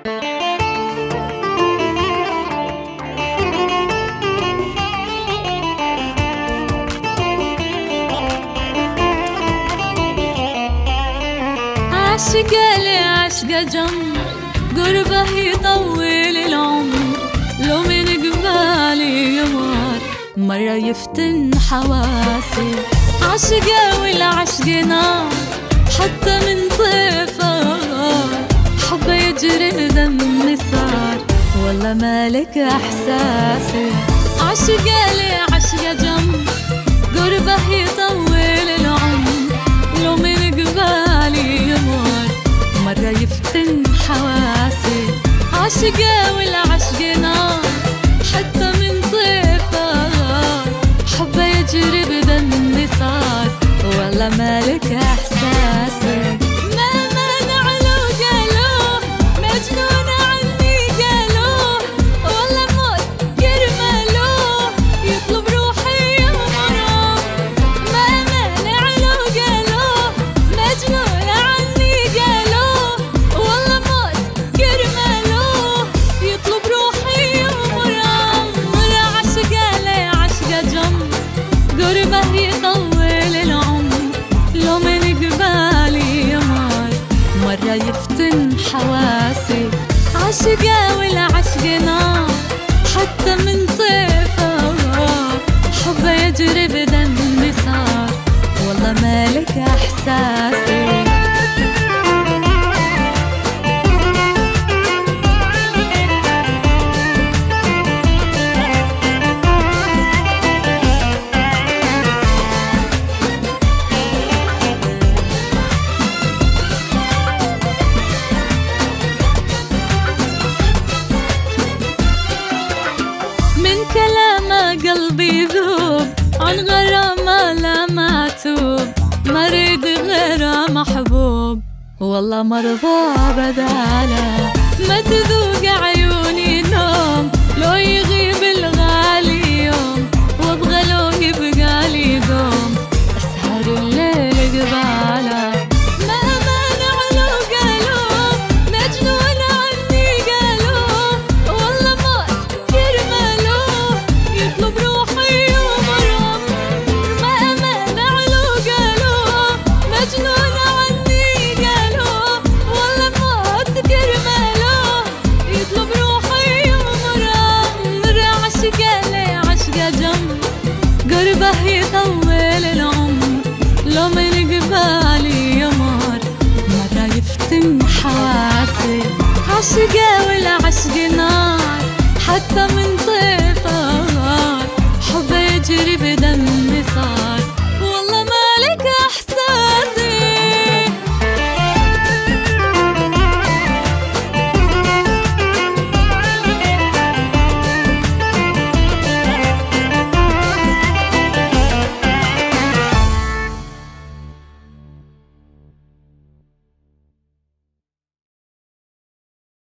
عشقة لعشقة جمر قربه يطول العمر، لو من قبالي يمر مرة يفتن حواسي. عشقة والعشق نار حتى من طيفه، حبه يجري دمي صار والله مالك احساسي. عشقة لعشقة جمر قربه يطول العمر، لو من قبالي يمر مرة يفتن حواسي. عشقة والعشق نار حتى من طيفه، حبه يجري بدمي صار والله مالك احساسي. ما مانع لو قالوه مجنون عني قالوه، والله موت كرمالوه يطلب روحي يمره. ما مانع لو قالوه مجنون عني قالوه، والله موت كرمالوه يطلب روحي يمره. عشقة لعشقة جمر قربه يطول العمر، لو من قبالي يمر مرة يفتن حواسي. عشقة والعشق نار حتى من طيفه، حبه يجري بدمي صار والله مالك احساسي. من كلامه قلبي يذوب، عن غرامه لا معتوب، مريد غيره محبوب والله مرضى بداله. ما تذوق عيوني نوم لو يغيب الغالي يوم، وابغى لو يبقالي دوم اسهر الليل قباله. ما مانع لو قالوه مجنون عني قالوه، والله موت كرمالوه يطلب روحي يمره. ما مانع لو قالوه مجنون عني قالوه، والله موت كرمالوه يطلب روحي يمره. عشقة لعشقة جمر قربه يطول العمر، لو من قبالي يمر مرة يفتن حواسي. عشقة والعشق نار حتى من طيفه، حبه يجري